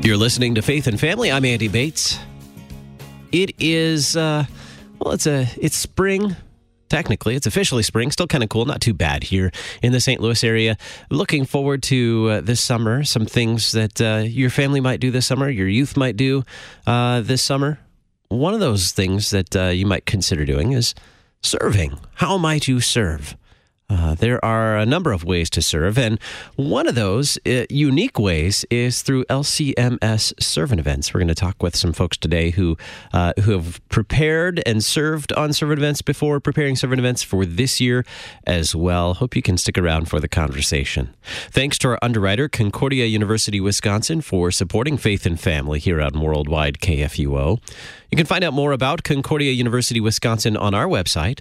You're listening to Faith and Family. I'm Andy Bates. It is, it's spring. Technically, it's officially spring. Still kind of cool. Not too bad here in the St. Louis area. Looking forward to this summer. Some things that your family might do this summer, your youth might do this summer. One of those things that you might consider doing is serving. How might you serve? There are a number of ways to serve, and one of those unique ways is through LCMS servant events. We're going to talk with some folks today who have prepared and served on servant events before, preparing servant events for this year as well. Hope you can stick around for the conversation. Thanks to our underwriter, Concordia University, Wisconsin, for supporting Faith and Family here on Worldwide KFUO. You can find out more about Concordia University, Wisconsin on our website,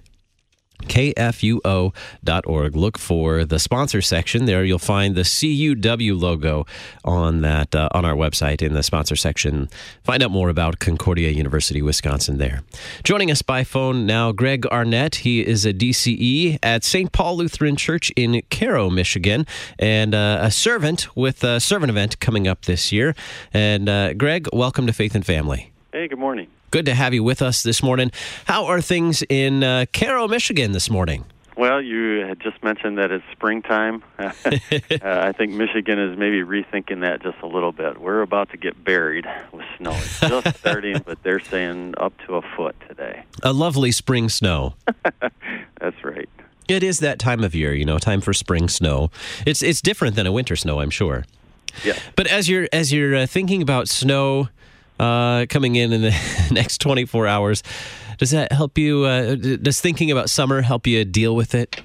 KFUO.org. Look for the sponsor section. There you'll find the CUW logo on that on our website in the sponsor section. Find out more about Concordia University, Wisconsin there. Joining us by phone now, Greg Arnett. He is a DCE at St. Paul Lutheran Church in Cairo, Michigan, and a servant with a servant event coming up this year. And Greg, welcome to Faith and Family. Hey, good morning. Good to have you with us this morning. How are things in Cairo, Michigan this morning? Well, you had just mentioned that it's springtime. I think Michigan is maybe rethinking that just a little bit. We're about to get buried with snow. It's just starting, but they're saying up to a foot today. A lovely spring snow. That's right. It is that time of year, time for spring snow. It's different than a winter snow, I'm sure. Yeah. But as you're thinking about snow coming in the next 24 hours, does that help you? Does thinking about summer help you deal with it?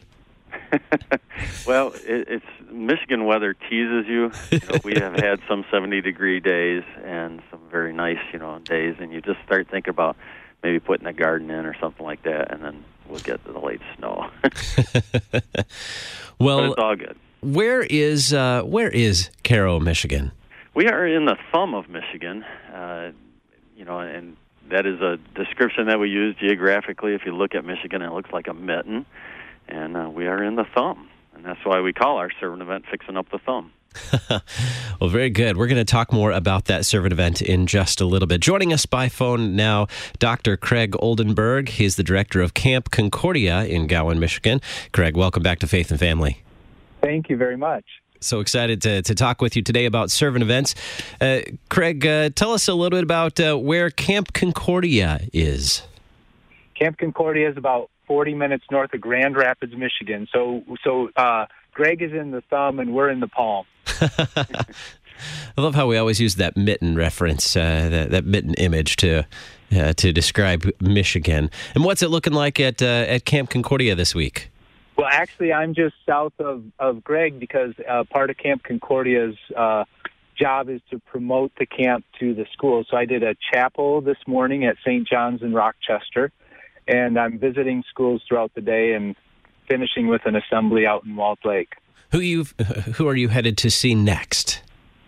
Well, it's Michigan weather teases you. We have had some 70-degree days and some very nice, days, and you just start thinking about maybe putting a garden in or something like that, and then we'll get to the late snow. Well, but it's all good. Where is Cairo, Michigan? We are in the thumb of Michigan, and that is a description that we use geographically. If you look at Michigan, it looks like a mitten, and we are in the thumb, and that's why we call our servant event Fixing Up the Thumb. Well, very good. We're going to talk more about that servant event in just a little bit. Joining us by phone now, Dr. Craig Oldenburg. He's the director of Camp Concordia in Gowan, Michigan. Craig, welcome back to Faith and Family. Thank you very much. So excited to talk with you today about servant events. Craig, tell us a little bit about where Camp Concordia is. Camp Concordia is about 40 minutes north of Grand Rapids, Michigan. So Greg is in the thumb and we're in the palm. I love how we always use that mitten reference, that mitten image to describe Michigan. And what's it looking like at Camp Concordia this week? Well, actually, I'm just south of Greg because part of Camp Concordia's job is to promote the camp to the school. So I did a chapel this morning at St. John's in Rochester, and I'm visiting schools throughout the day and finishing with an assembly out in Walled Lake. Who are you headed to see next?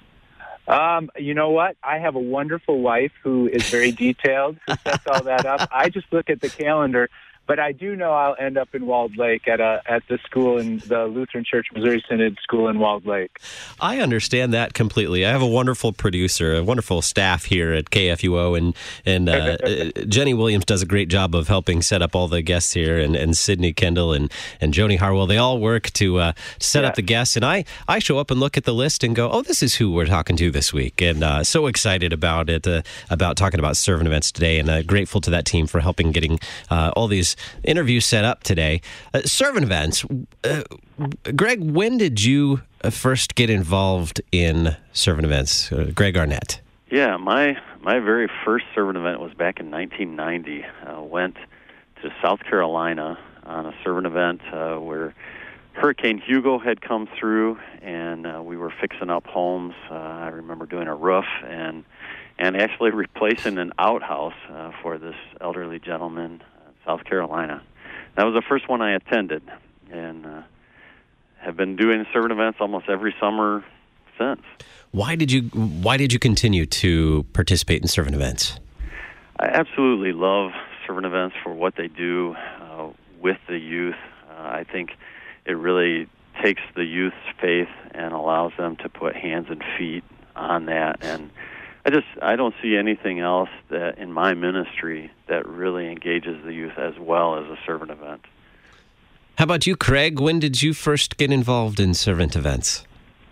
You know what? I have a wonderful wife who is very detailed, who sets all that up. I just look at the calendar. But I do know I'll end up in Walled Lake at the school in the Lutheran Church Missouri Synod School in Walled Lake. I understand that completely. I have a wonderful producer, a wonderful staff here at KFUO, and Jenny Williams does a great job of helping set up all the guests here, and Sydney Kendall and Joni Harwell. They all work to set up the guests, and I show up and look at the list and go, oh, this is who we're talking to this week, and so excited about it, about talking about servant events today, and grateful to that team for helping getting all these interviews set up today. Servant events. Greg, when did you first get involved in servant events? Greg Arnett. Yeah, my very first servant event was back in 1990. Went to South Carolina on a servant event where Hurricane Hugo had come through, and we were fixing up homes. I remember doing a roof and actually replacing an outhouse for this elderly gentleman. South Carolina. That was the first one I attended, and have been doing servant events almost every summer since. Why did you continue to participate in servant events? I absolutely love servant events for what they do with the youth. I think it really takes the youth's faith and allows them to put hands and feet on that and I don't see anything else that in my ministry that really engages the youth as well as a servant event. How about you, Craig? When did you first get involved in servant events?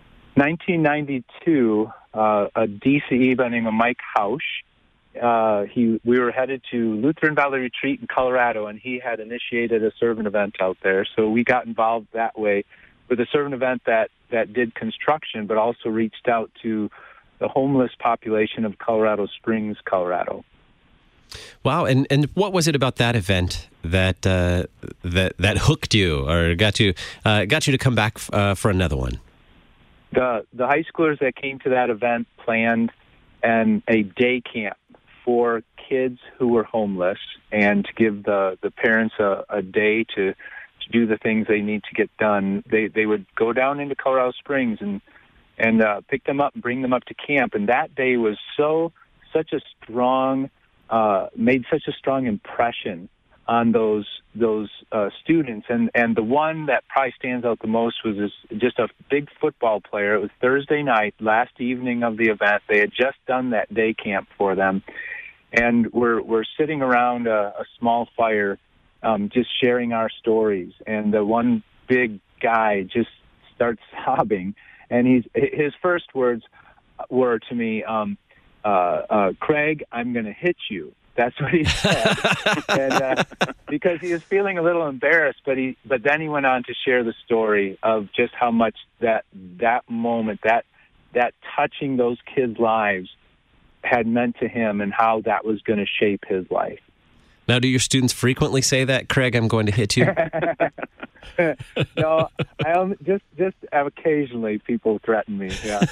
1992, a DCE by the name of Mike Hausch. We were headed to Lutheran Valley Retreat in Colorado, and he had initiated a servant event out there. So we got involved that way with a servant event that did construction, but also reached out to the homeless population of Colorado Springs, Colorado. Wow, and what was it about that event that that hooked you or got you to come back for another one? The high schoolers that came to that event planned a day camp for kids who were homeless, and to give the parents a day to do the things they need to get done. They would go down into Colorado Springs and pick them up and bring them up to camp. And that day was made such a strong impression on those students. And the one that probably stands out the most was just a big football player. It was Thursday night, last evening of the event. They had just done that day camp for them. And we're sitting around a small fire, just sharing our stories. And the one big guy just starts sobbing. And his first words were to me, Craig, I'm going to hit you. That's what he said. And because he was feeling a little embarrassed, but then he went on to share the story of just how much that moment, that touching those kids' lives had meant to him, and how that was going to shape his life. Now, do your students frequently say that, Craig, I'm going to hit you? No, just occasionally people threaten me, yeah.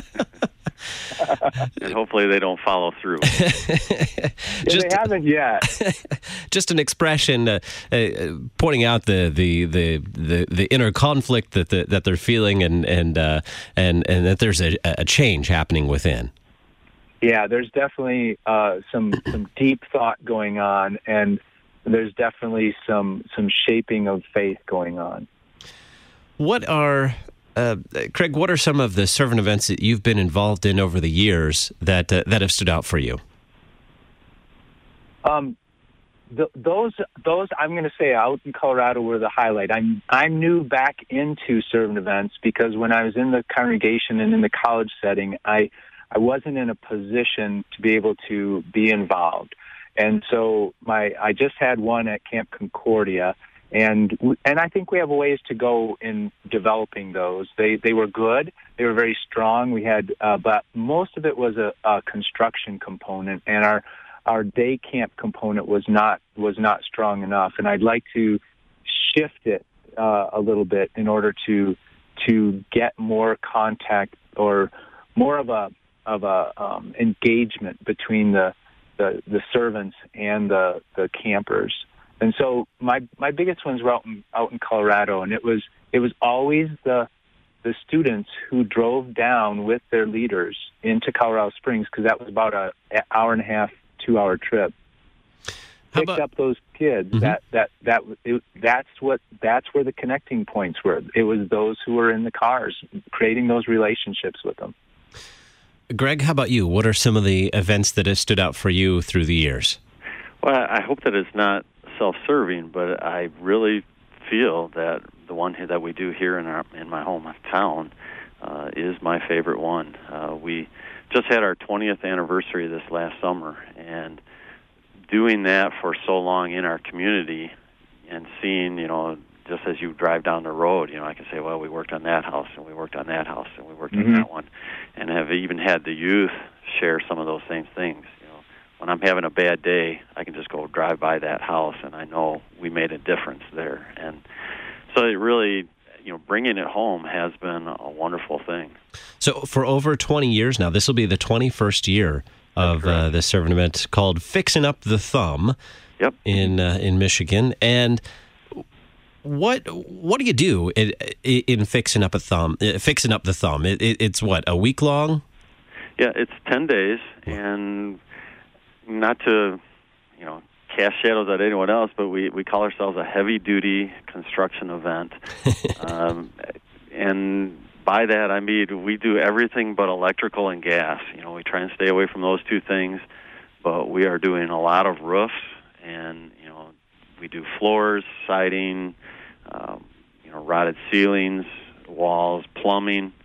And hopefully they don't follow through. They haven't yet. Just an expression pointing out the inner conflict that they're feeling, and that there's a change happening within. Yeah, there's definitely some deep thought going on, and there's definitely some shaping of faith going on. Craig, what are some of the servant events that you've been involved in over the years that have stood out for you? Those I'm going to say out in Colorado were the highlight. I'm new back into servant events because when I was in the congregation and in the college setting, I wasn't in a position to be able to be involved. And so I just had one at Camp Concordia, and I think we have a ways to go in developing those. They were good. They were very strong. We had, but most of it was a construction component, and our day camp component was not strong enough. And I'd like to shift it a little bit in order to get more contact or more of a engagement between the servants and the campers. And so my biggest ones were out in Colorado, and it was always the students who drove down with their leaders into Colorado Springs, because that was about an hour and a half, 2-hour trip. Picked up those kids. Mm-hmm. That's where the connecting points were. It was those who were in the cars, creating those relationships with them. Greg, how about you? What are some of the events that have stood out for you through the years? Well, I hope that it's not self-serving, but I really feel that the one that we do here in my hometown is my favorite one. We just had our 20th anniversary this last summer, and doing that for so long in our community and seeing, just as you drive down the road, I can say, well, we worked on that house, and we worked on that house, and we worked on that one, and have even had the youth share some of those same things. When I'm having a bad day, I can just go drive by that house, and I know we made a difference there. And so it really, bringing it home has been a wonderful thing. So for over 20 years now, this will be the 21st year of this servant event called Fixing Up the Thumb. Yep. In Michigan. And what do you do in fixing up the thumb? It's what, a week long? Yeah, it's 10 days, and not to cast shadows at anyone else, but we call ourselves a heavy duty construction event. And by that, I mean we do everything but electrical and gas. We try and stay away from those two things, but we are doing a lot of roofs, and we do floors, siding, rotted ceilings, walls, plumbing.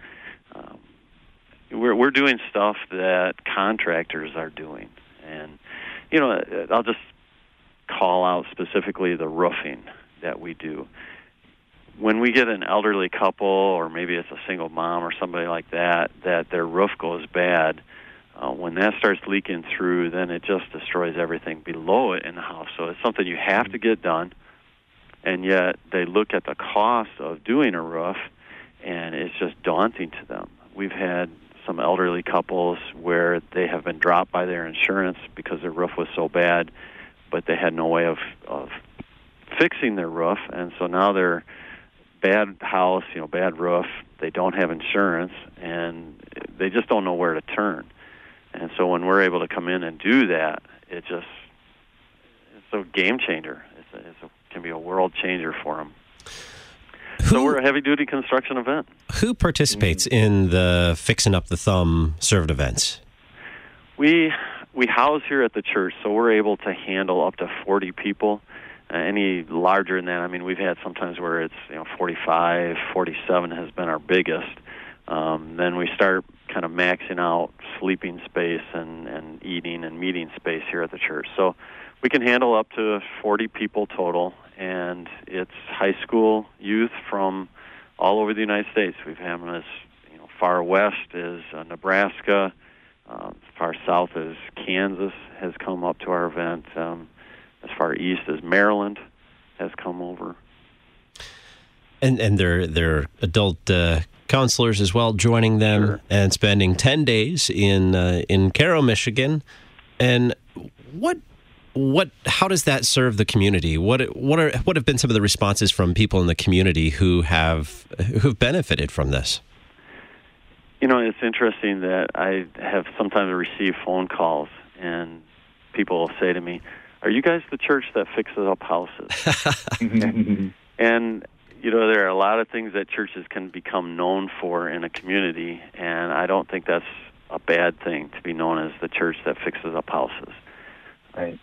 We're doing stuff that contractors are doing, and I'll just call out specifically the roofing that we do. When we get an elderly couple, or maybe it's a single mom or somebody like that their roof goes bad, when that starts leaking through, then it just destroys everything below it in the house. So it's something you have to get done, and yet they look at the cost of doing a roof, and it's just daunting to them. We've had some elderly couples where they have been dropped by their insurance because their roof was so bad, but they had no way of fixing their roof, and so now they're bad house, bad roof, they don't have insurance, and they just don't know where to turn. And so when we're able to come in and do that, it's a game changer. It can be a world changer for them. So we're a heavy-duty construction event. Who participates in the Fixing Up the Thumb servant events? We house here at the church, so we're able to handle up to 40 people. Any larger than that, I mean, we've had sometimes where it's 45, 47 has been our biggest. Then we start kind of maxing out sleeping space and eating and meeting space here at the church. So we can handle up to 40 people total, and it's high school youth from all over the United States. We've had them as far west as Nebraska, far south as Kansas has come up to our event. As far east as Maryland has come over. And they're adult counselors as well, joining them. Sure. And spending 10 days in Cairo, Michigan. And how does that serve the community? What have been some of the responses from people in the community who've benefited from this? It's interesting that I have sometimes received phone calls, and people will say to me, "Are you guys the church that fixes up houses?" And there are a lot of things that churches can become known for in a community, and I don't think that's a bad thing to be known as the church that fixes up houses. Right.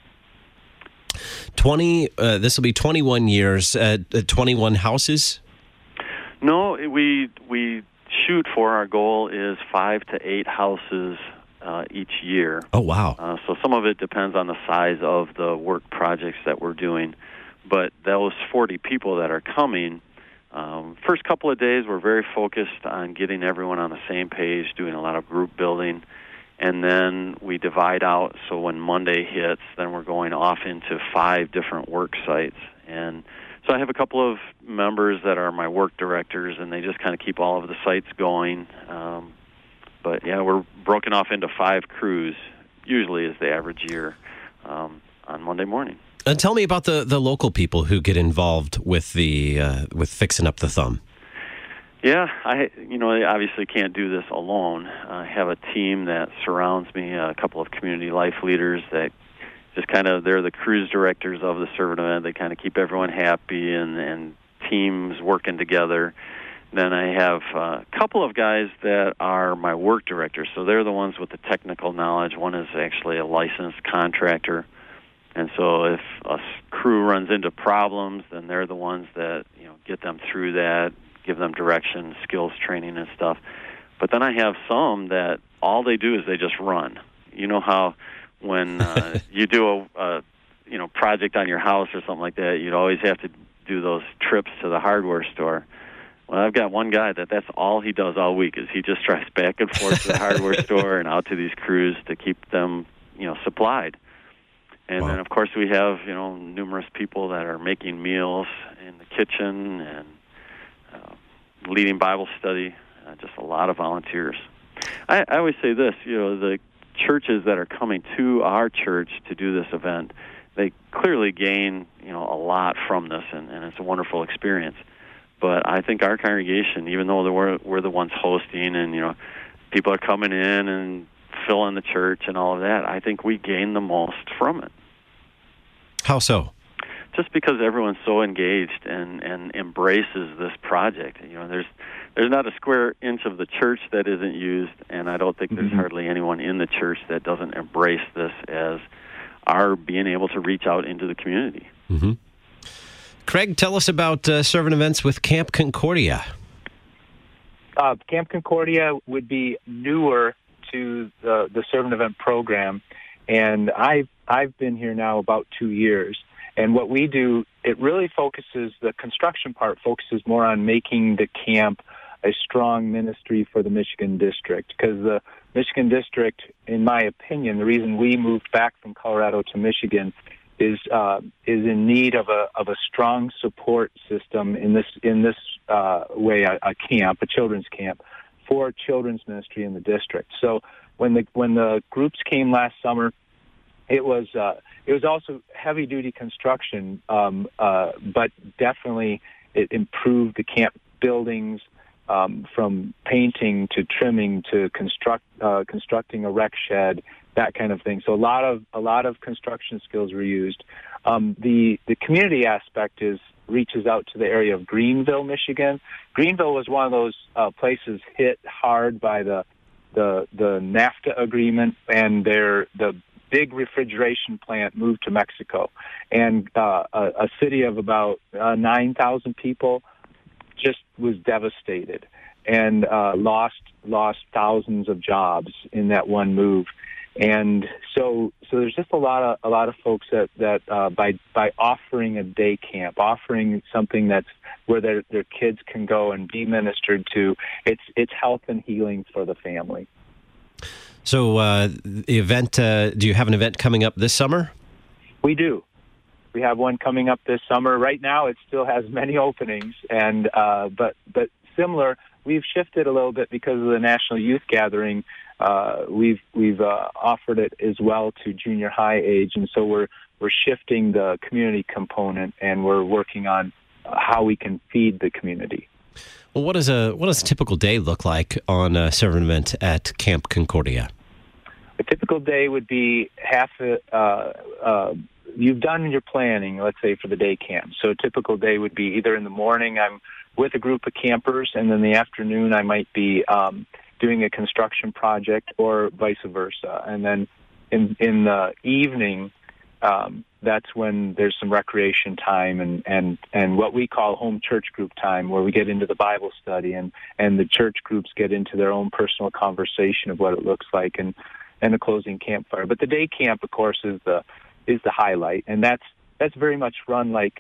This will be 21 years at 21 houses? No, we shoot for, our goal is 5 to 8 houses each year. Oh, wow. So some of it depends on the size of the work projects that we're doing. But those 40 people that are coming, first couple of days we're very focused on getting everyone on the same page, doing a lot of group building. And then we divide out, so when Monday hits, then we're going off into 5 different work sites. And so I have a couple of members that are my work directors, and they just kind of keep all of the sites going. But yeah, we're broken off into 5 crews, usually is the average year, on Monday morning. And tell me about the local people who get involved with with Fixing Up the Thumb. Yeah, I obviously can't do this alone. I have a team that surrounds me, a couple of community life leaders that just they're the cruise directors of the servant event. They kind of keep everyone happy and teams working together. Then I have a couple of guys that are my work directors, so they're the ones with the technical knowledge. One is actually a licensed contractor, and so if a crew runs into problems, then they're the ones that get them through that, give them direction, skills training and stuff. But then I have some that all they do is they just run. You know how when you do a project on your house or something like that, you'd always have to do those trips to the hardware store. Well, I've got one guy that's all he does all week is he just drives back and forth to the hardware store and out to these crews to keep them, supplied. And Wow. then, of course, we have, numerous people that are making meals in the kitchen and leading Bible study, just a lot of volunteers. I always say this, the churches that are coming to our church to do this event, they clearly gain, a lot from this, and it's a wonderful experience. But I think our congregation, even though we're the ones hosting and, people are coming in and filling the church and all of that, I think we gain the most from it. How so? just because everyone's so engaged and embraces this project. There's not a square inch of the church that isn't used, and I don't think there's hardly anyone in the church that doesn't embrace this as our being able to reach out into the community. Mm-hmm. Craig, tell us about servant events with Camp Concordia. Camp Concordia would be newer to the servant event program, and I've been here now about 2 years. And what we do, it really focuses, the construction part focuses more on making the camp a strong ministry for the Michigan District, because the Michigan District, in my opinion, the reason we moved back from Colorado to Michigan is in need of a strong support system in this way, a camp, a children's camp for children's ministry in the district. So when the groups came last summer, it was also heavy duty construction, but definitely it improved the camp buildings, from painting to trimming to constructing a rec shed, that kind of thing. So a lot of construction skills were used. The community aspect reaches out to the area of Greenville, Michigan. Greenville was one of those places hit hard by the NAFTA agreement, and the big refrigeration plant moved to Mexico, and a city of about 9,000 people just was devastated and lost thousands of jobs in that one move. And so there's just a lot of folks that by offering a day camp, offering something that's where their kids can go and be ministered to, it's health and healing for the family. So the event, do you have an event coming up this summer? We do. We have one coming up this summer. Right now, it still has many openings, and but similar. We've shifted a little bit because of the National Youth Gathering. We've offered it as well to junior high age, and so we're shifting the community component, and we're working on how we can feed the community. Well, what does a typical day look like on a servant event at Camp Concordia? A typical day would be you've done your planning, let's say, for the day camp. So a typical day would be either in the morning I'm with a group of campers, and then the afternoon I might be doing a construction project, or vice versa. And then in the evening, that's when there's some recreation time and what we call home church group time, where we get into the Bible study and the church groups get into their own personal conversation of what it looks like and a closing campfire. But the day camp, of course, is the highlight, and that's very much run like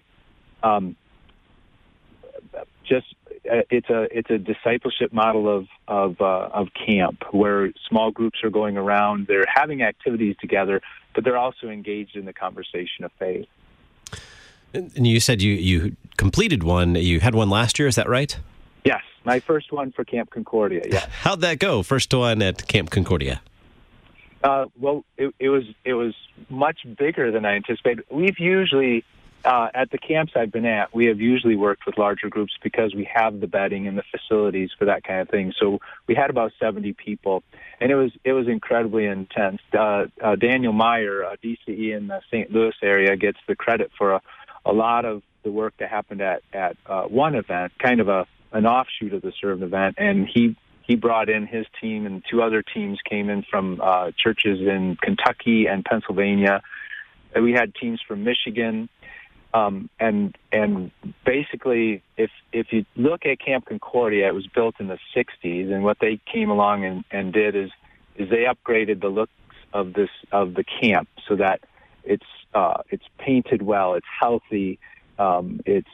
it's a discipleship model of camp, where small groups are going around, they're having activities together, but they're also engaged in the conversation of faith. And you said you completed one. You had one last year, is that right? Yes, my first one for Camp Concordia. Yeah. How'd that go? First one at Camp Concordia. Well, it was much bigger than I anticipated. We've usually, at the camps I've been at, we have usually worked with larger groups because we have the bedding and the facilities for that kind of thing. So we had about 70 people, and it was incredibly intense. Daniel Meyer, DCE in the St. Louis area, gets the credit for a lot of the work that happened at one event, kind of an offshoot of the servant event, and he brought in his team, and two other teams came in from churches in Kentucky and Pennsylvania. And we had teams from Michigan, and basically, if you look at Camp Concordia, it was built in the '60s, and what they came along and did is they upgraded the looks of the camp so that it's painted well, it's healthy, it's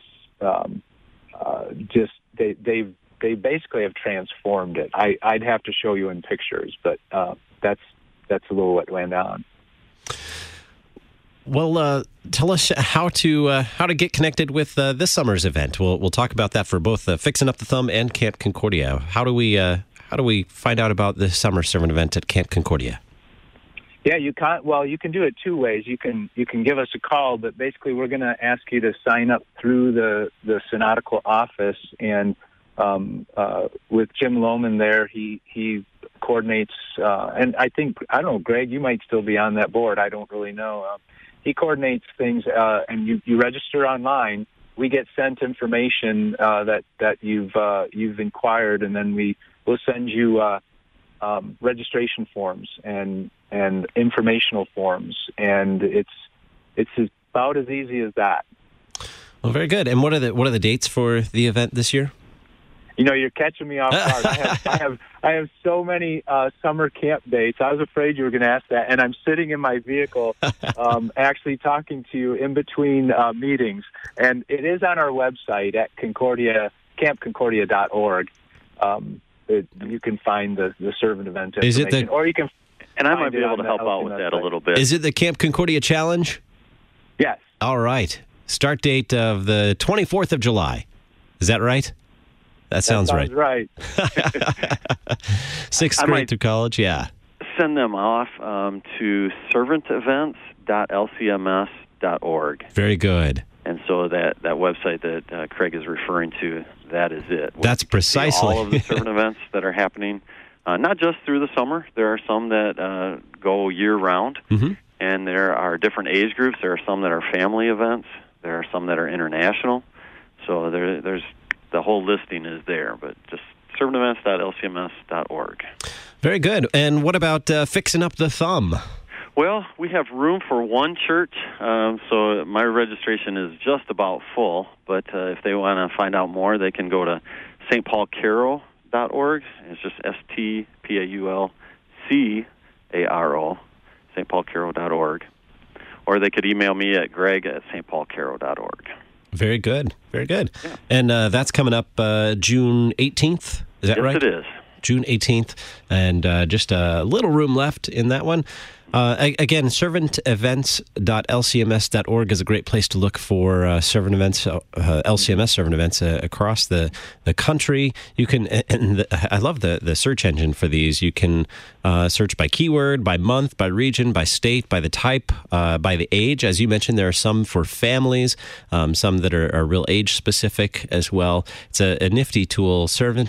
just they basically have transformed it. I'd have to show you in pictures, but that's a little what went on. Well, tell us how to get connected with this summer's event. We'll talk about that for both Fixing Up the Thumb and Camp Concordia. How do we find out about this summer servant event at Camp Concordia? Yeah, you can do it two ways. You can give us a call, but basically we're going to ask you to sign up through the synodical office, and with Jim Lohman there, he coordinates, and I don't know, Greg, you might still be on that board. I don't really know. he coordinates things, and you register online. We get sent information that you've inquired, and then we'll send you registration forms and informational forms, and it's about as easy as that. Well, very good. And what are the dates for the event this year? You're catching me off guard. I have so many summer camp dates. I was afraid you were going to ask that, and I'm sitting in my vehicle, actually talking to you in between meetings. And it is on our website at campconcordia.org. You can find the servant event information, or you can. And I might be able to help out with that a little bit. Is it the Camp Concordia Challenge? Yes. All right. Start date of the 24th of July. Is that right? That sounds right. Right. Sixth grade through college, yeah. Send them off to servantvents.lcms.org. Very good. And so that website that Craig is referring to, that is it. That's precisely all of the servant events that are happening, not just through the summer. There are some that go year-round, and there are different age groups. There are some that are family events. There are some that are international. So there's the whole listing is there, but just servantevents.lcms.org. Very good. And what about fixing up the thumb? Well, we have room for one church, so my registration is just about full. But if they want to find out more, they can go to stpaulcaro.org. It's just STPAULCARO, stpaulcaro.org. Or they could email me at greg@stpaulcaro.org. Very good. Very good. Yeah. And that's coming up June 18th. Is that right? Yes, it is. June 18th. And just a little room left in that one. Again, servantevents.lcms.org is a great place to look for servant events, LCMS servant events across the country. You can, I love the search engine for these. You can search by keyword, by month, by region, by state, by the type, by the age. As you mentioned, there are some for families, some that are real age specific as well. It's a nifty tool,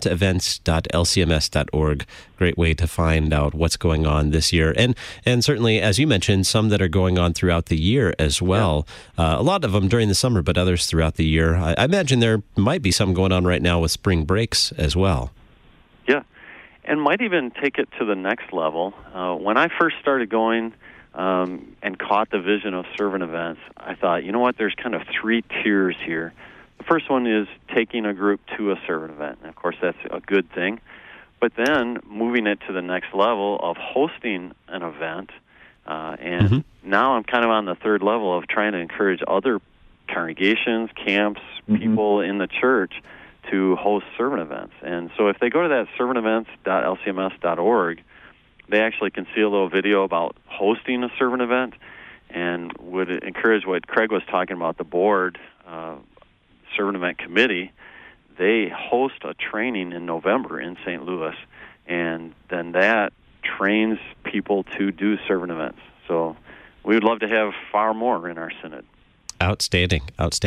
servantevents.lcms.org. Great way to find out what's going on this year. And certainly, as you mentioned, some that are going on throughout the year as well. Yeah. A lot of them during the summer, but others throughout the year. I imagine there might be some going on right now with spring breaks as well. Yeah, and might even take it to the next level. When I first started going and caught the vision of servant events, I thought, you know what, there's kind of three tiers here. The first one is taking a group to a servant event. And of course, that's a good thing. But then moving it to the next level of hosting an event. And now I'm kind of on the third level of trying to encourage other congregations, camps, people in the church to host servant events. And so if they go to that servantevents.lcms.org, they actually can see a little video about hosting a servant event, and would encourage what Craig was talking about, the board, servant event committee. They host a training in November in St. Louis, and then that trains people to do servant events. So we would love to have far more in our synod. Outstanding.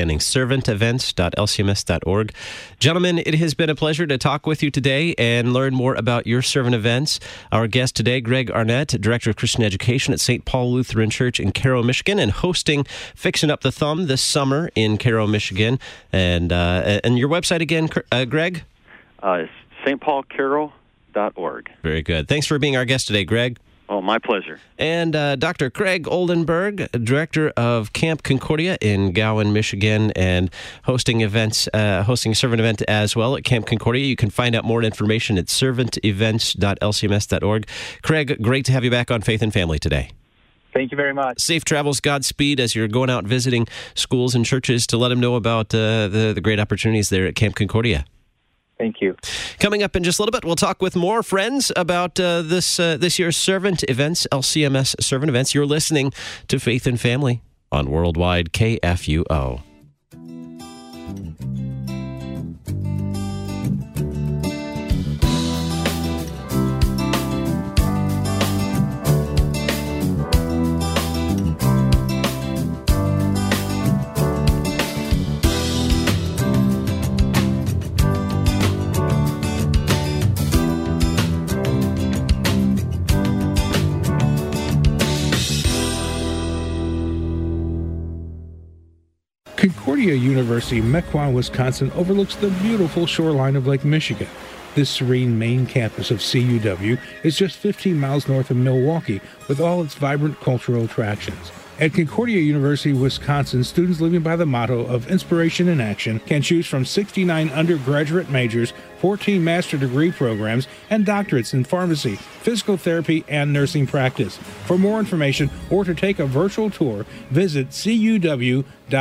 Servantevents.lcms.org. Gentlemen, it has been a pleasure to talk with you today and learn more about your servant events. Our guest today, Greg Arnett, Director of Christian Education at St. Paul Lutheran Church in Cairo, Michigan, and hosting Fixing Up the Thumb this summer in Cairo, Michigan. And your website again, Greg? It's stpaulcaro.org. Very good. Thanks for being our guest today, Greg. Oh, my pleasure. And Dr. Craig Oldenburg, Director of Camp Concordia in Gowan, Michigan, and hosting a servant event as well at Camp Concordia. You can find out more information at servantevents.lcms.org. Craig, great to have you back on Faith and Family today. Thank you very much. Safe travels, Godspeed, as you're going out visiting schools and churches to let them know about the great opportunities there at Camp Concordia. Thank you. Coming up in just a little bit, we'll talk with more friends about this year's servant events, LCMS servant events. You're listening to Faith and Family on Worldwide KFUO. Concordia University, Mequon, Wisconsin, overlooks the beautiful shoreline of Lake Michigan. This serene main campus of CUW is just 15 miles north of Milwaukee, with all its vibrant cultural attractions. At Concordia University, Wisconsin, students living by the motto of inspiration in action can choose from 69 undergraduate majors, 14 master degree programs, and doctorates in pharmacy, physical therapy, and nursing practice. For more information or to take a virtual tour, visit cuw.edu.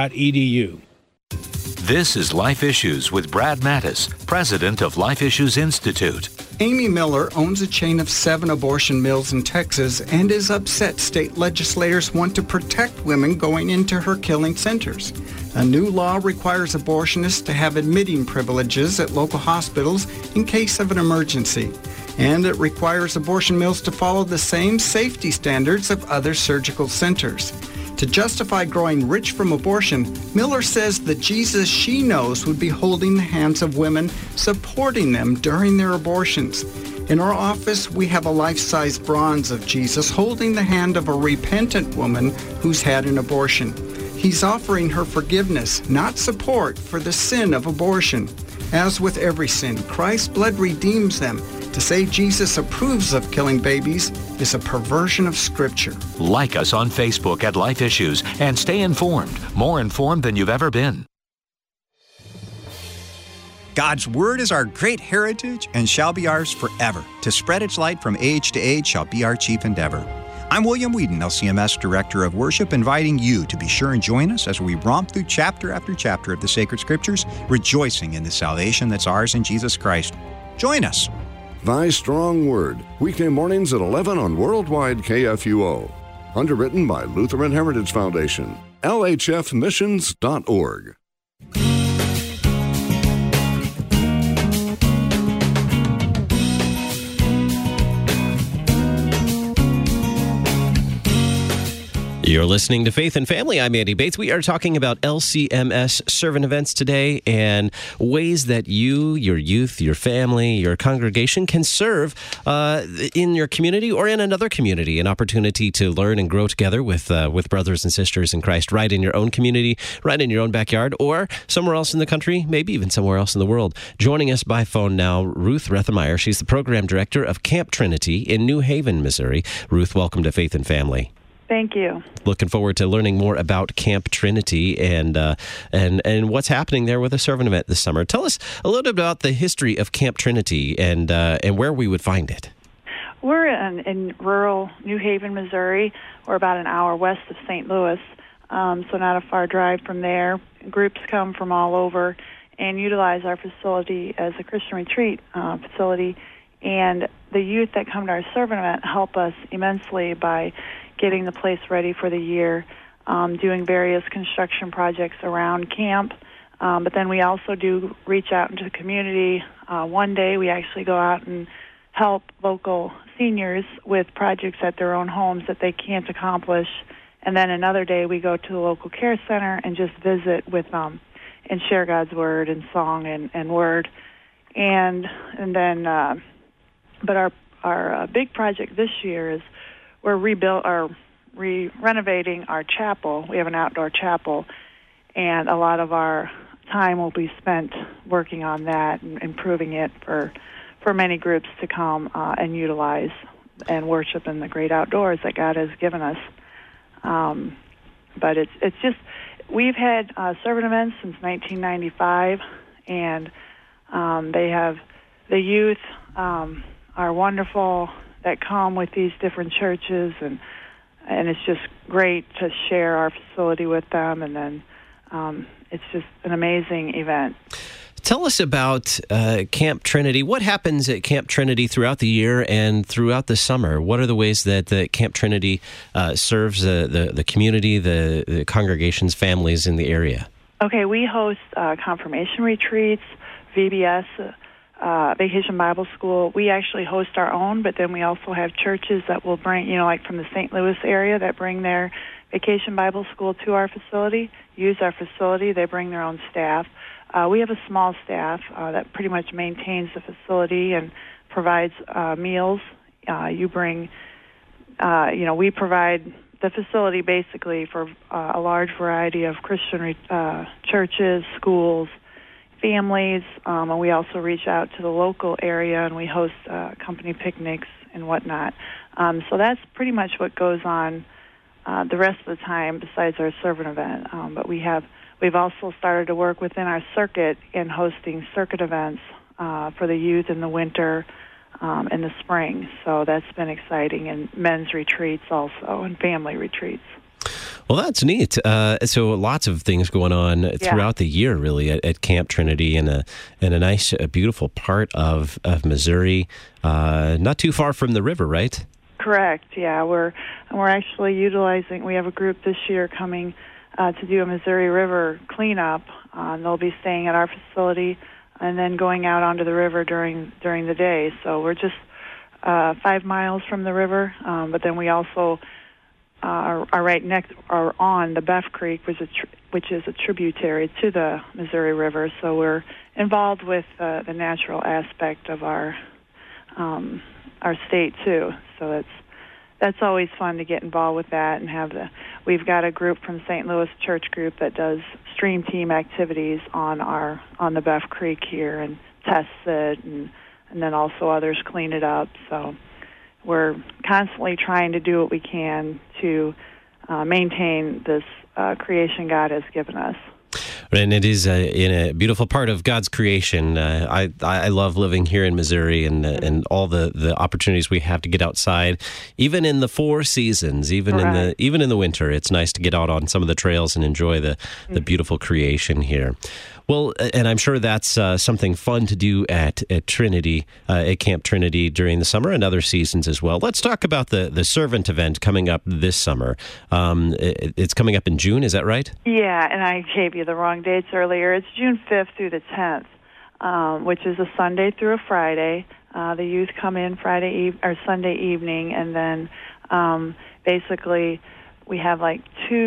This is Life Issues with Brad Mattis, president of Life Issues Institute. Amy Miller owns a chain of 7 abortion mills in Texas and is upset state legislators want to protect women going into her killing centers. A new law requires abortionists to have admitting privileges at local hospitals in case of an emergency. And it requires abortion mills to follow the same safety standards of other surgical centers. To justify growing rich from abortion, Miller says the Jesus she knows would be holding the hands of women, supporting them during their abortions. In our office, we have a life-size bronze of Jesus holding the hand of a repentant woman who's had an abortion. He's offering her forgiveness, not support, for the sin of abortion. As with every sin, Christ's blood redeems them. To say Jesus approves of killing babies is a perversion of Scripture. Like us on Facebook at Life Issues and stay informed, more informed than you've ever been. God's Word is our great heritage and shall be ours forever. To spread its light from age to age shall be our chief endeavor. I'm William Whedon, LCMS Director of Worship, inviting you to be sure and join us as we romp through chapter after chapter of the sacred scriptures, rejoicing in the salvation that's ours in Jesus Christ. Join us. Thy Strong Word, weekday mornings at 11 on Worldwide KFUO. Underwritten by Lutheran Heritage Foundation, lhfmissions.org. You're listening to Faith and Family. I'm Andy Bates. We are talking about LCMS servant events today and ways that you, your youth, your family, your congregation can serve in your community or in another community. An opportunity to learn and grow together with brothers and sisters in Christ, right in your own community, right in your own backyard, or somewhere else in the country, maybe even somewhere else in the world. Joining us by phone now, Ruth Rethenmeier. She's the program director of Camp Trinity in New Haven, Missouri. Ruth, welcome to Faith and Family. Thank you. Looking forward to learning more about Camp Trinity and what's happening there with a servant event this summer. Tell us a little bit about the history of Camp Trinity and where we would find it. We're in rural New Haven, Missouri. We're about an hour west of St. Louis, so not a far drive from there. Groups come from all over and utilize our facility as a Christian retreat facility. And the youth that come to our servant event help us immensely by getting the place ready for the year, doing various construction projects around camp. But then we also do reach out into the community. One day we actually go out and help local seniors with projects at their own homes that they can't accomplish. And then another day we go to the local care center and just visit with them and share God's Word and song and word. And then, but our big project this year is we're renovating our chapel. We have an outdoor chapel, and a lot of our time will be spent working on that and improving it for many groups to come and utilize and worship in the great outdoors that God has given us. But it's just, we've had servant events since 1995, and they have, the youth are wonderful that come with these different churches, and it's just great to share our facility with them, and then it's just an amazing event. Tell us about Camp Trinity. What happens at Camp Trinity throughout the year and throughout the summer? What are the ways that the Camp Trinity serves the community, the congregations, families in the area? Okay, we host confirmation retreats, VBS, Vacation Bible School. We actually host our own, but then we also have churches that will bring, like from the St. Louis area, that bring their Vacation Bible School to our facility, use our facility. They bring their own staff. We have a small staff that pretty much maintains the facility and provides meals. We provide the facility basically for a large variety of Christian churches, schools, families, and we also reach out to the local area and we host company picnics and whatnot. So that's pretty much what goes on the rest of the time besides our servant event. But we've also started to work within our circuit in hosting circuit events for the youth in the winter in the spring. So that's been exciting, and men's retreats also, and family retreats. Well, that's neat. So lots of things going on throughout the year, really, at Camp Trinity, and a nice, beautiful part of Missouri, not too far from the river, right? Correct. Yeah, we're actually utilizing. We have a group this year coming to do a Missouri River cleanup. They'll be staying at our facility and then going out onto the river during the day. So we're just 5 miles from the river, but then we also are on the Beff Creek, which is a tributary to the Missouri River. So we're involved with the natural aspect of our state too. So that's always fun to get involved with that, and we've got a group from St. Louis Church Group that does stream team activities on the Beff Creek here and tests it, and then also others clean it up. So we're constantly trying to do what we can to maintain this creation God has given us. And it is in a beautiful part of God's creation. I love living here in Missouri and all the opportunities we have to get outside, even in the 4 seasons, even in the winter. It's nice to get out on some of the trails and enjoy the beautiful creation here. Well, and I'm sure that's something fun to do at Trinity, at Camp Trinity during the summer and other seasons as well. Let's talk about the servant event coming up this summer. It's coming up in June, is that right? Yeah, and I gave you the wrong dates earlier. It's June 5th through the 10th, which is a Sunday through a Friday. The youth come in Sunday evening, and then basically we have like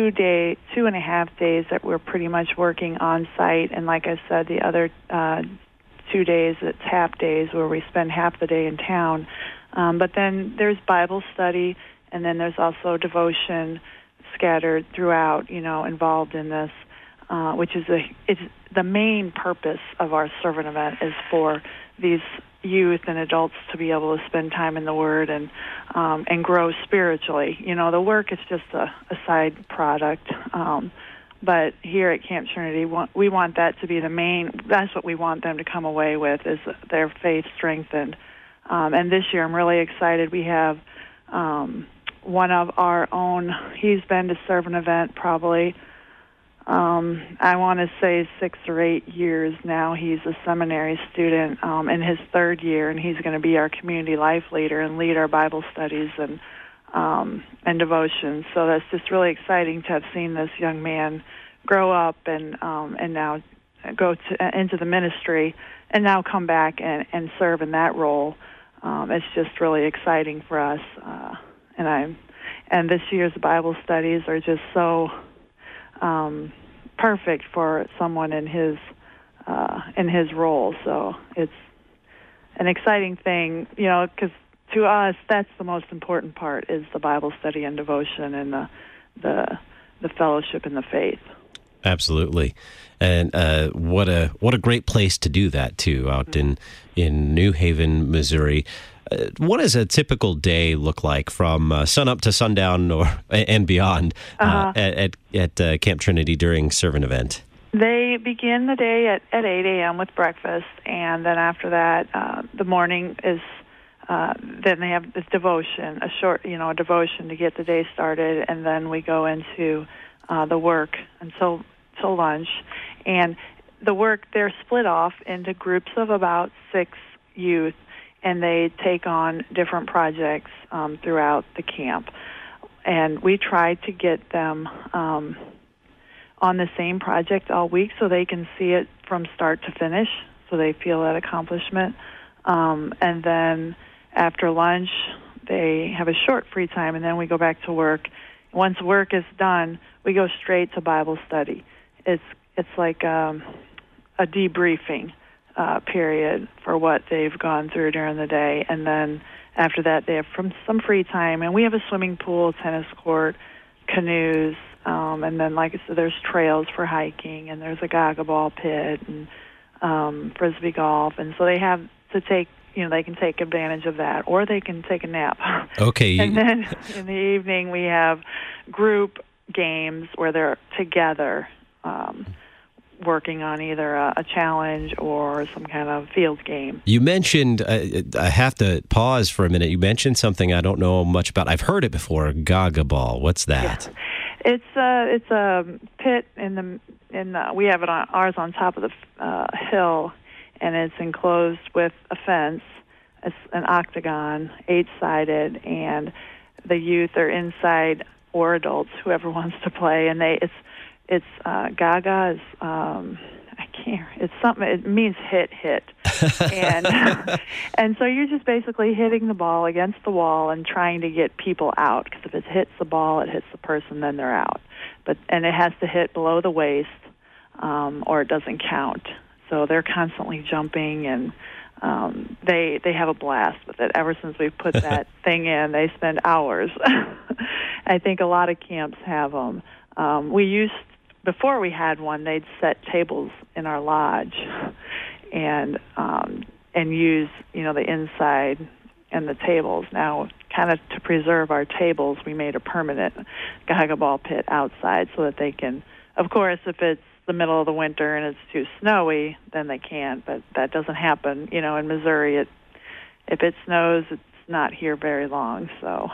2.5 days that we're pretty much working on site, and like I said, the other 2 days, it's half days where we spend half the day in town. But then there's Bible study, and then there's also devotion scattered throughout, involved in this, which is the main purpose of our servant event is for these youth and adults to be able to spend time in the Word and grow spiritually. The work is just a side product, but here at Camp Trinity, we want that to be the main. That's what we want them to come away with, is their faith strengthened. And this year, I'm really excited. We have one of our own. He's been to serve an event probably, I want to say 6 or 8 years now. He's a seminary student in his 3rd year, and he's going to be our community life leader and lead our Bible studies and devotions. So that's just really exciting to have seen this young man grow up and now go into the ministry and now come back and serve in that role. It's just really exciting for us, and this year's Bible studies are just so perfect for someone in his role. So it's an exciting thing, because to us that's the most important part, is the Bible study and devotion and the fellowship in the faith. Absolutely. And what a great place to do that too, out in New Haven, Missouri. What does a typical day look like from sunup to sundown and beyond at Camp Trinity during servant event? They begin the day at 8 a.m. with breakfast, and then after that, the morning is. Then they have this devotion, a short, devotion to get the day started, and then we go into the work until lunch. And the work, they're split off into groups of about 6 youth, and they take on different projects throughout the camp. And we try to get them on the same project all week so they can see it from start to finish, so they feel that accomplishment. And then after lunch, they have a short free time, and then we go back to work. Once work is done, we go straight to Bible study. It's like a debriefing period for what they've gone through during the day, and then after that they have some free time, and we have a swimming pool, tennis court, canoes, and then, like I said, there's trails for hiking, and there's a gaga ball pit, and frisbee golf, and so they have to take, they can take advantage of that, or they can take a nap. Okay. And then in the evening we have group games where they're together, working on either a challenge or some kind of field game. You mentioned, I have to pause for a minute. You mentioned something I don't know much about. I've heard it before, gaga ball. What's that? Yeah. It's a pit we have it on ours on top of the hill, and it's enclosed with a fence. It's an octagon, 8-sided, and the youth are inside, or adults, whoever wants to play, and it's gaga is I can't. It's something. It means hit, and so you're just basically hitting the ball against the wall and trying to get people out. Because if it hits the ball, it hits the person, then they're out. And it has to hit below the waist, or it doesn't count. So they're constantly jumping, and they have a blast with it. Ever since we put that thing in, they spend hours. I think a lot of camps have them. Before we had one, they'd set tables in our lodge and use, the inside and the tables. Now, kind of to preserve our tables, we made a permanent gaga ball pit outside so that they can, of course, if it's the middle of the winter and it's too snowy, then they can't, but that doesn't happen. In Missouri, if it snows, it's not here very long, so.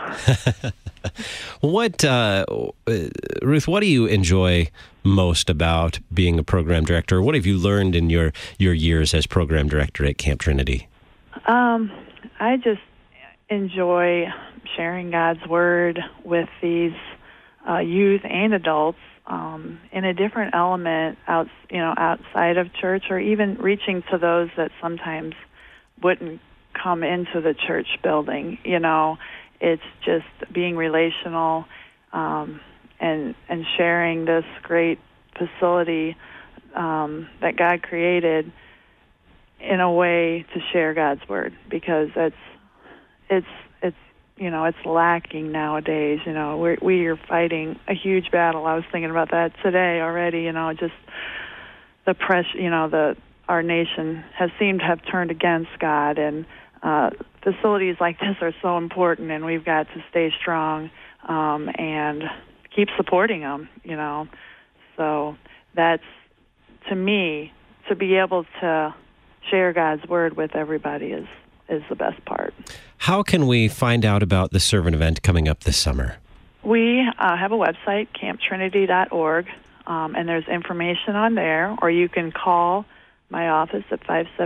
Ruth, what do you enjoy most about being a program director? What have you learned in your years as program director at Camp Trinity? I just enjoy sharing God's Word with these youth and adults in a different element outside of church, or even reaching to those that sometimes wouldn't come into the church building. It's just being relational and sharing this great facility that God created in a way to share God's Word, because it's lacking nowadays. We are fighting a huge battle. I was thinking about that today already. Just the pressure. Our nation has seemed to have turned against God, and facilities like this are so important, and we've got to stay strong and keep supporting them. So that's, to me, to be able to share God's Word with everybody is the best part. How can we find out about the servant event coming up this summer? We have a website, camptrinity.org, and there's information on there, or you can call my office at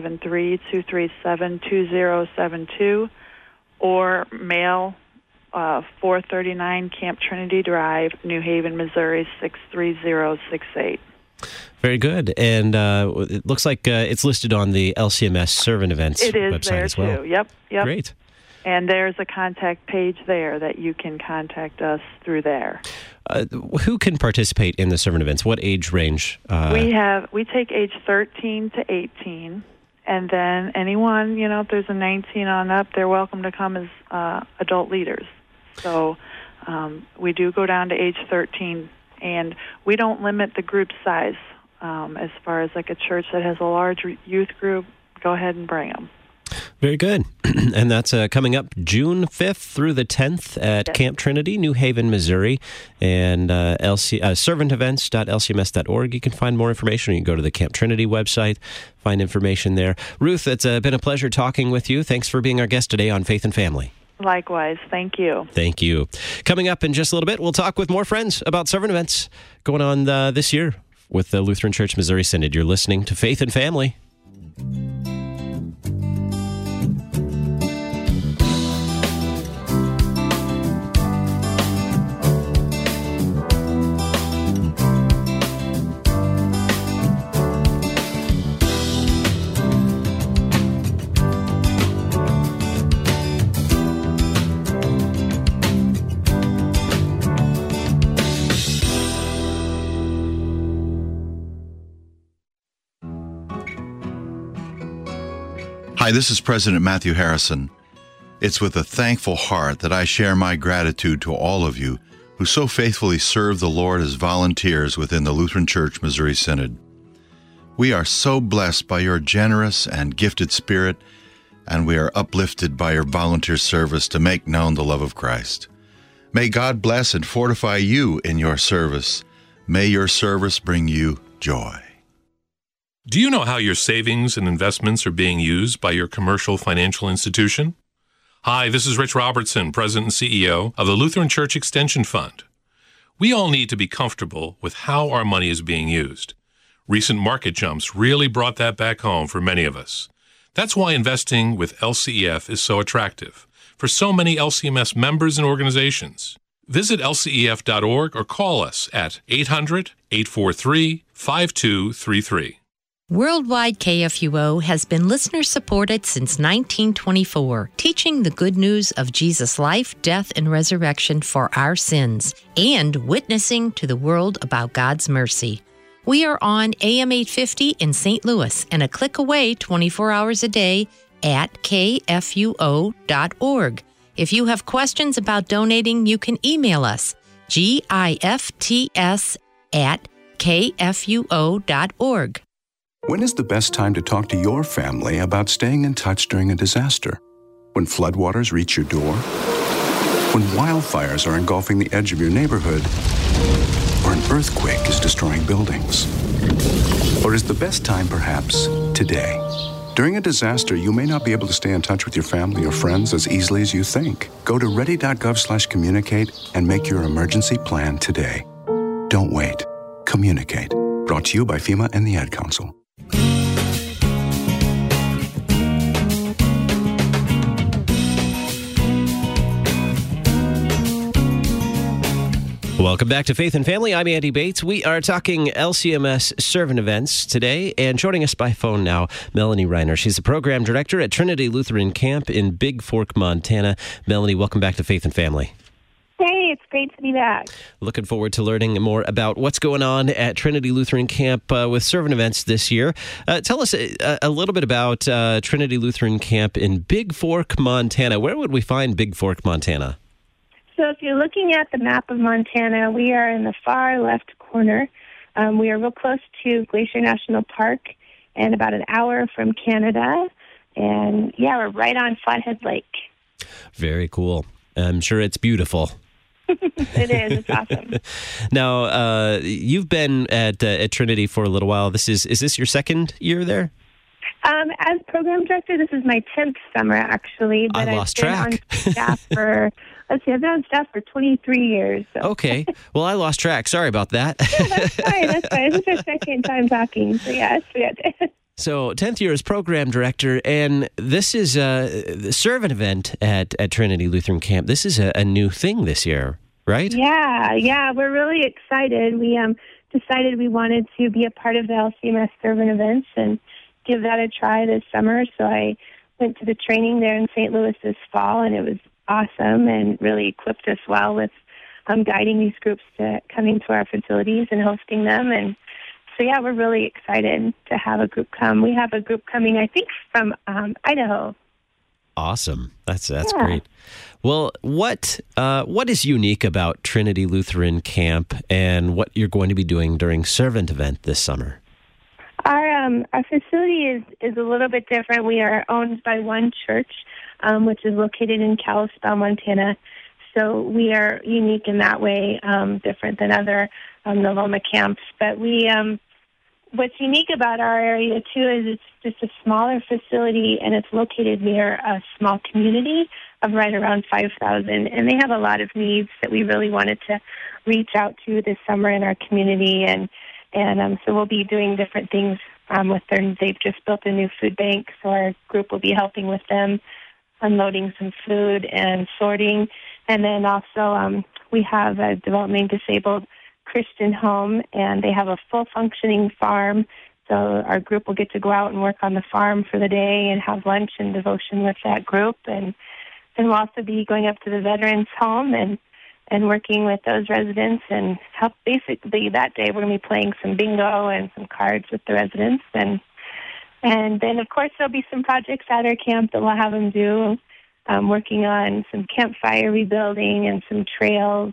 573-237-2072, or mail 439 Camp Trinity Drive, New Haven, Missouri 63068. Very good. And it looks like it's listed on the LCMS Servant Events website as well. Too. Yep. Great. And there's a contact page there that you can contact us through there. Who can participate in the servant events? What age range? We take age 13 to 18, and then anyone, if there's a 19 on up, they're welcome to come as adult leaders. So we do go down to age 13, and we don't limit the group size. As far as like a church that has a large youth group, go ahead and bring them. Very good. And that's coming up June 5th through the 10th at Camp Trinity, New Haven, Missouri, and servantevents.lcms.org. You can find more information. You can go to the Camp Trinity website, find information there. Ruth, it's been a pleasure talking with you. Thanks for being our guest today on Faith and Family. Likewise. Thank you. Thank you. Coming up in just a little bit, we'll talk with more friends about servant events going on this year with the Lutheran Church Missouri Synod. You're listening to Faith and Family. Hi, this is President Matthew Harrison. It's with a thankful heart that I share my gratitude to all of you who so faithfully serve the Lord as volunteers within the Lutheran Church Missouri Synod. We are so blessed by your generous and gifted spirit, and we are uplifted by your volunteer service to make known the love of Christ. May God bless and fortify you in your service. May your service bring you joy. Do you know how your savings and investments are being used by your commercial financial institution? Hi, this is Rich Robertson, President and CEO of the Lutheran Church Extension Fund. We all need to be comfortable with how our money is being used. Recent market jumps really brought that back home for many of us. That's why investing with LCEF is so attractive for so many LCMS members and organizations. Visit lcef.org or call us at 800-843-5233. Worldwide KFUO has been listener-supported since 1924, teaching the good news of Jesus' life, death, and resurrection for our sins, and witnessing to the world about God's mercy. We are on AM 850 in St. Louis and a click away 24 hours a day at kfuo.org. If you have questions about donating, you can email us, gifts@kfuo.org. When is the best time to talk to your family about staying in touch during a disaster? When floodwaters reach your door? When wildfires are engulfing the edge of your neighborhood? Or an earthquake is destroying buildings? Or is the best time perhaps today? During a disaster, you may not be able to stay in touch with your family or friends as easily as you think. Go to ready.gov/communicate and make your emergency plan today. Don't wait. Communicate. Brought to you by FEMA and the Ad Council. Welcome back to Faith and Family. I'm Andy Bates. We are talking LCMS servant events today, and joining us by phone now, Melanie Reiner. She's the program director at Trinity Lutheran Camp in Big Fork, Montana. Melanie, welcome back to Faith and Family. Hey, it's great to be back. Looking forward to learning more about what's going on at Trinity Lutheran Camp with servant events this year. Tell us a little bit about Trinity Lutheran Camp in Big Fork, Montana. Where would we find Big Fork, Montana? So if you're looking at the map of Montana, we are in the far left corner. We are real close to Glacier National Park and about an hour from Canada. And, yeah, we're right on Flathead Lake. Very cool. I'm sure it's beautiful. It is. It's awesome. Now, you've been at Trinity for a little while. Is this your second year there? As program director, this is my 10th summer, actually. But I lost track. I've been on staff for 23 years. So. Okay. Well, I lost track. Sorry about that. Yeah, that's fine. This is our second time talking. So, yes. So, 10th year as program director, and this is the servant event at Trinity Lutheran Camp. This is a new thing this year, right? Yeah. We're really excited. We decided we wanted to be a part of the LCMS servant events and give that a try this summer. So I went to the training there in St. Louis this fall, and it was awesome and really equipped us well with guiding these groups to coming to our facilities and hosting them. And so, yeah, we're really excited to have a group come. We have a group coming, I think, from Idaho. Awesome. That's great. Well, what is unique about Trinity Lutheran Camp and what you're going to be doing during servant event this summer? Our facility is a little bit different. We are owned by one church, which is located in Kalispell, Montana. So we are unique in that way, different than other Novoma camps. But what's unique about our area, too, is it's just a smaller facility, and it's located near a small community of right around 5,000. And they have a lot of needs that we really wanted to reach out to this summer in our community. And so we'll be doing different things with them. They've just built a new food bank, so our group will be helping with them, unloading some food and sorting. And then also we have a developmentally disabled Christian home, and they have a full functioning farm. So our group will get to go out and work on the farm for the day and have lunch and devotion with that group. And then we'll also be going up to the veterans home and working with those residents and help. Basically that day we're going to be playing some bingo and some cards with the residents. And then, of course, there'll be some projects at our camp that we'll have them do, working on some campfire rebuilding and some trails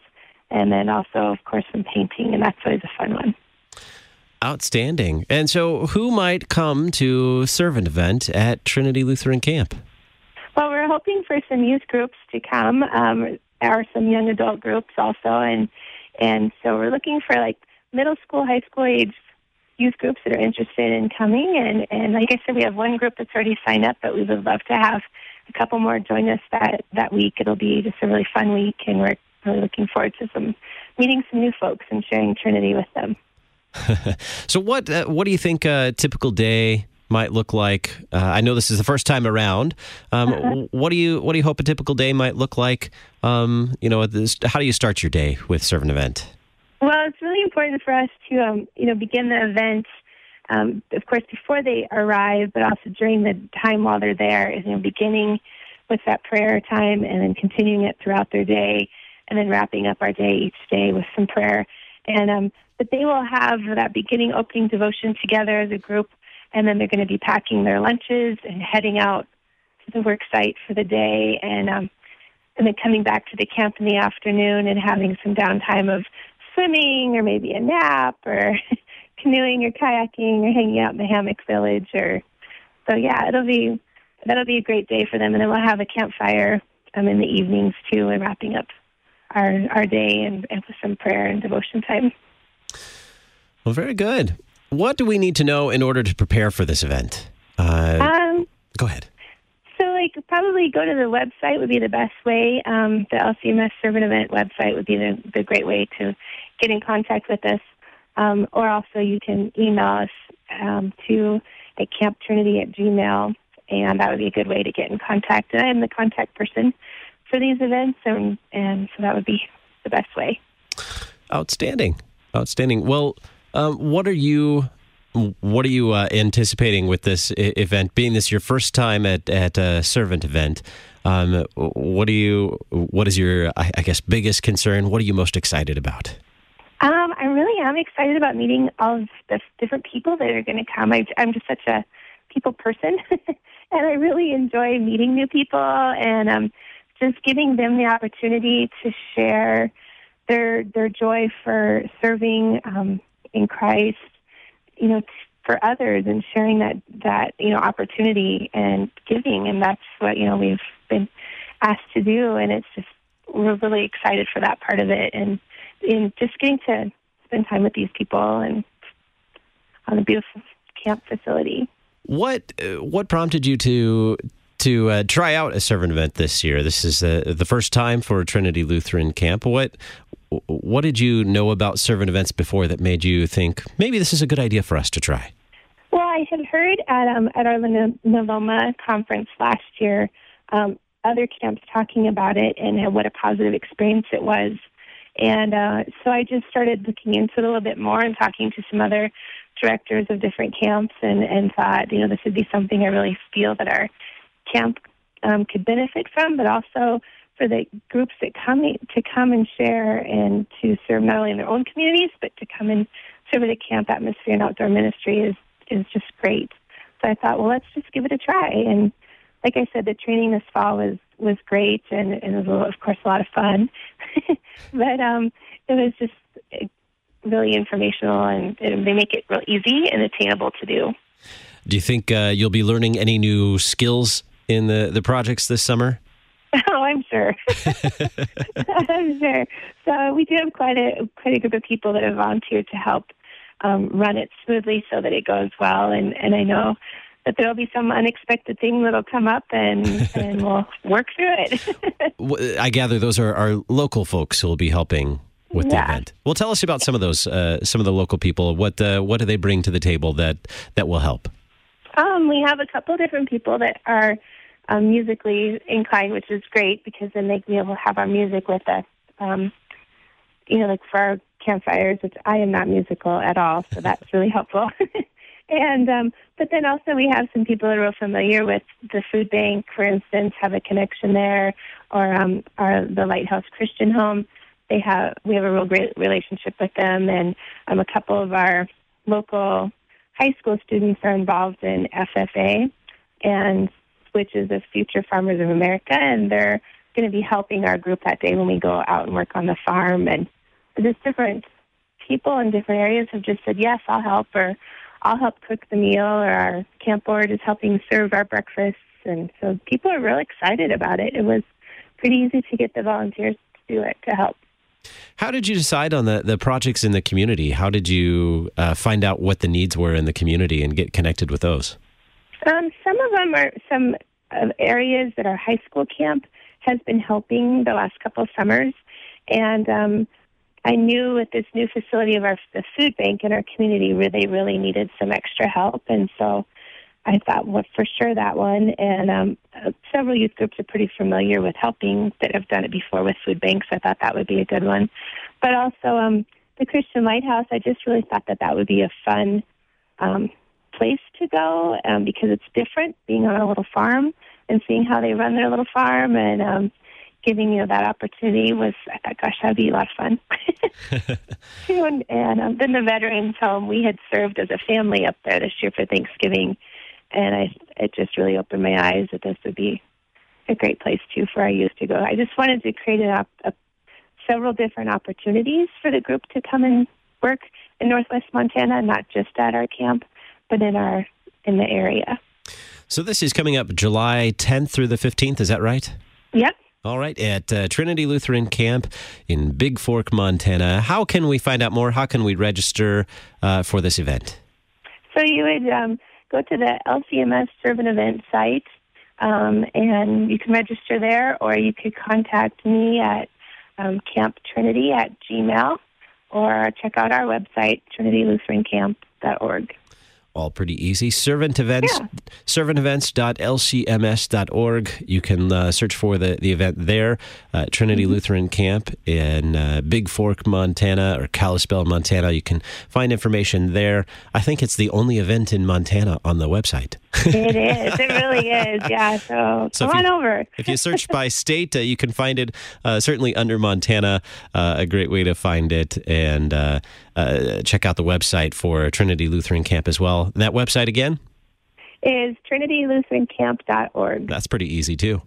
and then also, of course, some painting, and that's always a fun one. Outstanding. And so who might come to Servant Event at Trinity Lutheran Camp? Well, we're hoping for some youth groups to come, or some young adult groups also, and so we're looking for like middle school, high school age youth groups that are interested in coming. And like I said, we have one group that's already signed up, but we would love to have a couple more join us that week. It'll be just a really fun week, and we're really looking forward to meeting some new folks and sharing Trinity with them. So what do you think a typical day might look like? I know this is the first time around. What do you hope a typical day might look like? How do you start your day with Servant Event? Well, it's really important for us to begin the event, of course, before they arrive, but also during the time while they're there, is beginning with that prayer time and then continuing it throughout their day, and then wrapping up our day each day with some prayer. And but they will have that beginning opening devotion together as a group, and then they're going to be packing their lunches and heading out to the work site for the day, and then coming back to the camp in the afternoon and having some downtime of swimming or maybe a nap or canoeing or kayaking or hanging out in the hammock village. That'll be a great day for them. And then we'll have a campfire in the evenings too, and wrapping up our day and with some prayer and devotion time. Well, very good. What do we need to know in order to prepare for this event? Go ahead. So, probably go to the website would be the best way. The LCMS Servant Event website would be the great way to get in contact with us. Or also you can email us to camptrinity@gmail.com, and that would be a good way to get in contact. And I am the contact person for these events, and so that would be the best way. Outstanding. Well, what are you anticipating with this event? Being this your first time at a Servant Event, what is your biggest concern? What are you most excited about? I really am excited about meeting all of the different people that are going to come. I'm just such a people person, and I really enjoy meeting new people and just giving them the opportunity to share their joy for serving in Christ, for others, and sharing that opportunity and giving. And that's what, we've been asked to do. And it's just, we're really excited for that part of it. And just getting to spend time with these people and on a beautiful camp facility. What prompted you to try out a Servant Event this year? This is the first time for Trinity Lutheran Camp. What did you know about Servant Events before that made you think maybe this is a good idea for us to try? Well, I had heard at our Naloma conference last year other camps talking about it and what a positive experience it was. And so I just started looking into it a little bit more and talking to some other directors of different camps and thought, this would be something I really feel that our camp could benefit from, but also for the groups that come and share and to serve not only in their own communities, but to come and serve in the camp atmosphere and outdoor ministry is just great. So I thought, well, let's just give it a try. And like I said, the training this fall was great, and it was, of course, a lot of fun. But it was just really informational, and they make it real easy and attainable to do. Do you think you'll be learning any new skills in the projects this summer? Oh, I'm sure. I'm sure. So we do have quite a group of people that have volunteered to help run it smoothly so that it goes well. And I know that there'll be some unexpected thing that'll come up, and we'll work through it. I gather those are our local folks who will be helping with the event. Well, tell us about some of those, some of the local people. What do they bring to the table that will help? We have a couple of different people that are musically inclined, which is great because then they can be able to have our music with us. Like for our campfires, which I am not musical at all, so that's really helpful. And but then also we have some people that are real familiar with the food bank, for instance, have a connection there, or the Lighthouse Christian Home. We have a real great relationship with them, and a couple of our local high school students are involved in FFA, which is the Future Farmers of America, and they're going to be helping our group that day when we go out and work on the farm. And just different people in different areas have just said, yes, I'll help, or I'll help cook the meal, or our camp board is helping serve our breakfasts. And so people are real excited about it. It was pretty easy to get the volunteers to do it, to help. How did you decide on the projects in the community? How did you find out what the needs were in the community and get connected with those? Some of them are some areas that our high school camp has been helping the last couple of summers. And I knew with this new facility of the food bank in our community, they really needed some extra help. And so I thought, well, for sure that one. And several youth groups are pretty familiar with helping that have done it before with food banks. I thought that would be a good one. But also the Christian Lighthouse, I just really thought that would be a fun place to go because it's different, being on a little farm and seeing how they run their little farm, and giving that opportunity I thought, gosh, that would be a lot of fun. And then the Veterans Home, we had served as a family up there this year for Thanksgiving, and it just really opened my eyes that this would be a great place, too, for our youth to go. I just wanted to create several different opportunities for the group to come and work in Northwest Montana, not just at our camp, but in the area. So this is coming up July 10th through the 15th, is that right? Yep. All right, at Trinity Lutheran Camp in Big Fork, Montana. How can we find out more? How can we register for this event? So you would go to the LCMS Serve an Event site, and you can register there, or you could contact me at camptrinity@gmail.com, or check out our website, trinitylutherancamp.org. All pretty easy. servantevents.lcms.org. You can search for the event there, Trinity Lutheran Camp in Big Fork, Montana, or Kalispell, Montana. You can find information there. I think it's the only event in Montana on the website. It is. It really is. Yeah. So come on over. If you search by state, you can find it certainly under Montana. A great way to find it, and check out the website for Trinity Lutheran Camp as well. And that website again is trinitylutherancamp.org. That's pretty easy too.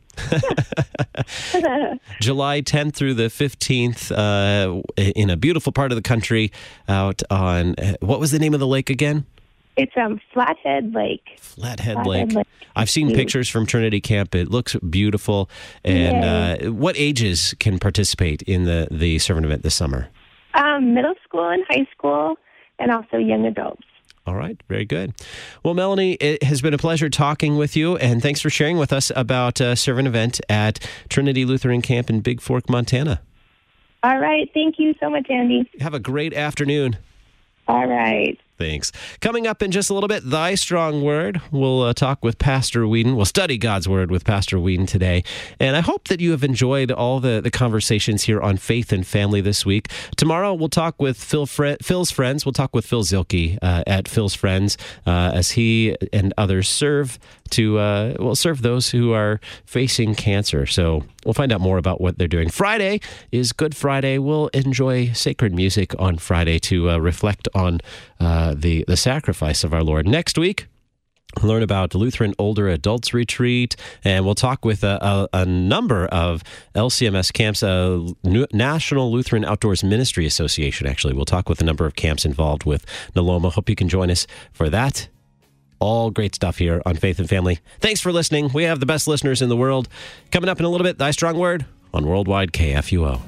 July 10th through the 15th in a beautiful part of the country out on, what was the name of the lake again? It's Flathead Lake. Flathead Lake. I've seen pictures from Trinity Camp. It looks beautiful. And what ages can participate in the servant event this summer? Middle school and high school, and also young adults. All right, very good. Well, Melanie, it has been a pleasure talking with you, and thanks for sharing with us about a servant event at Trinity Lutheran Camp in Big Fork, Montana. All right, thank you so much, Andy. Have a great afternoon. All right. Thanks. Coming up in just a little bit, Thy Strong Word. We'll talk with Pastor Whedon. We'll study God's Word with Pastor Whedon today. And I hope that you have enjoyed all the conversations here on Faith and Family this week. Tomorrow, we'll talk with Phil's Friends. We'll talk with Phil Zielke at Phil's Friends as he and others serve those who are facing cancer. So we'll find out more about what they're doing. Friday is Good Friday. We'll enjoy sacred music on Friday to reflect on the sacrifice of our Lord. Next week, we'll learn about Lutheran Older Adults Retreat, and we'll talk with a number of LCMS camps, National Lutheran Outdoors Ministry Association, actually. We'll talk with a number of camps involved with NALOMA. Hope you can join us for that. All great stuff here on Faith and Family. Thanks for listening. We have the best listeners in the world. Coming up in a little bit, Thy Strong Word on Worldwide KFUO.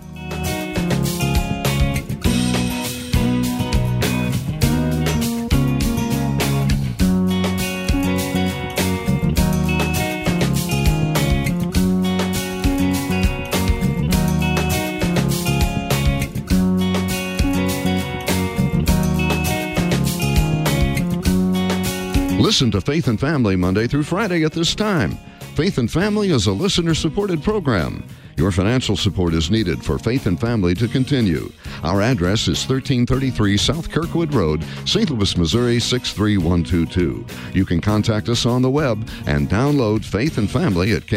Listen to Faith and Family Monday through Friday at this time. Faith and Family is a listener-supported program. Your financial support is needed for Faith and Family to continue. Our address is 1333 South Kirkwood Road, St. Louis, Missouri 63122. You can contact us on the web and download Faith and Family at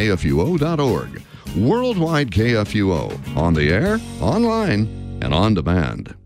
kfuo.org. Worldwide KFUO, on the air, online, and on demand.